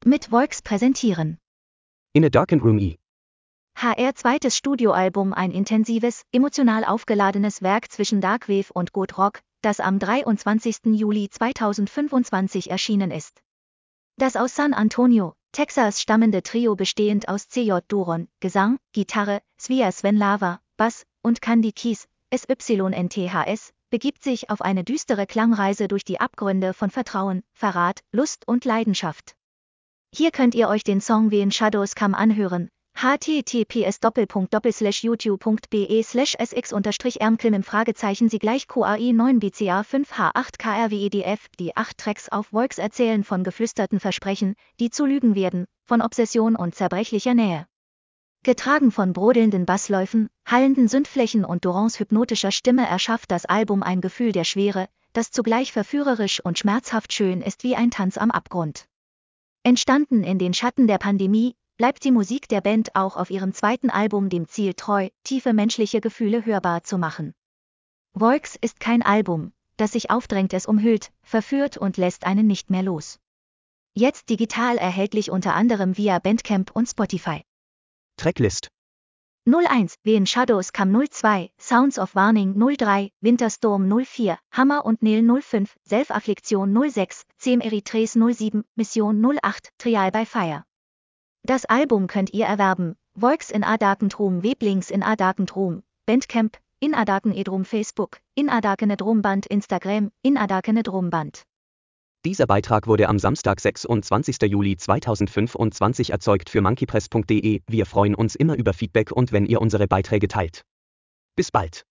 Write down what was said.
mit Volks präsentieren. In a Darkened Room E. HR zweites Studioalbum, ein intensives, emotional aufgeladenes Werk zwischen Darkwave und Goth-Rock, das am 23. Juli 2025 erschienen ist. Das aus San Antonio, Texas stammende Trio, bestehend aus CJ Duron, Gesang, Gitarre, Svia Svenlava, Bass und Candy Keys, SYNTHS, begibt sich auf eine düstere Klangreise durch die Abgründe von Vertrauen, Verrat, Lust und Leidenschaft. Hier könnt ihr euch den Song When Shadows Come anhören. https://youtube.be/sx_ermklim /Sie #9 BCA 5H8 KRWEDF. Die 8 Tracks auf Volks erzählen von geflüsterten Versprechen, die zu Lügen werden, von Obsession und zerbrechlicher Nähe. Getragen von brodelnden Bassläufen, hallenden Synthflächen und Durons hypnotischer Stimme erschafft das Album ein Gefühl der Schwere, das zugleich verführerisch und schmerzhaft schön ist wie ein Tanz am Abgrund. Entstanden in den Schatten der Pandemie, bleibt die Musik der Band auch auf ihrem zweiten Album dem Ziel treu, tiefe menschliche Gefühle hörbar zu machen. Volks ist kein Album, das sich aufdrängt, es umhüllt, verführt und lässt einen nicht mehr los. Jetzt digital erhältlich unter anderem via Bandcamp und Spotify. Tracklist 01, When Shadows Come 02, Sounds of Warning 03, Winterstorm 04, Hammer und Nail 05, Self-Affliction 06, Cem Erythres 07, Mission 08, Trial by Fire. Das Album könnt ihr erwerben, Volks in A Darkened Room, Weblinks in A Darkened Room, Bandcamp, in A Darkened Room Facebook, in A Darkened Room Band Instagram, in A Darkened Room Band. Dieser Beitrag wurde am Samstag, 26. Juli 2025 erzeugt für monkeypress.de. Wir freuen uns immer über Feedback und wenn ihr unsere Beiträge teilt. Bis bald.